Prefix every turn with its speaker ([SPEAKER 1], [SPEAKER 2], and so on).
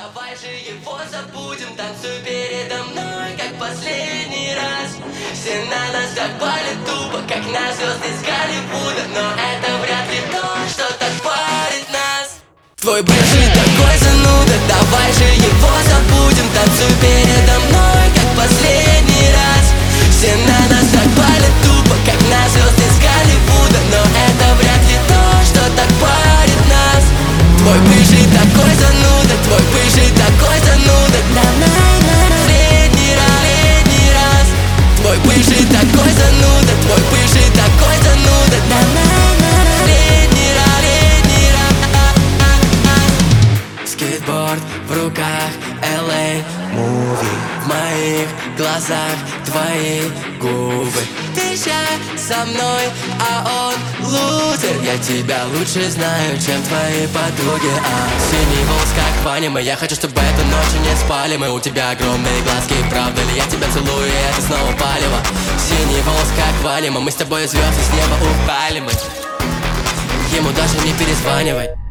[SPEAKER 1] Давай же его забудем, танцуй передо мной, как последний раз. Все на нас так палят тупо, как на звезд из Голливуда, но это вряд ли то, что так парит нас. Твой бывший такой зануда, давай же его забудем, танцуй передо мной, как последний раз. Все на нас так палят тупо, как на звезд из Голливуда, но это вряд ли то, что так парит нас. Твой бывший такой зануда, твой бывший такой зануда, последний раз. Твой бывший такой зануда, твой бывший такой зануда, последний раз. Скейтборд в руках, LA Movie. В моих глазах твои губы. Ты сейчас со мной, а он лузер. Я тебя лучше знаю, чем твои подруги. Синий волос как в аниме. Я хочу, чтобы эту ночь не спали мы. У тебя огромные глазки, правда ли я тебя целую, и это снова палево. Синий волос как в аниме. Мы с тобой звезды с неба упали мы. Ему даже не перезванивай.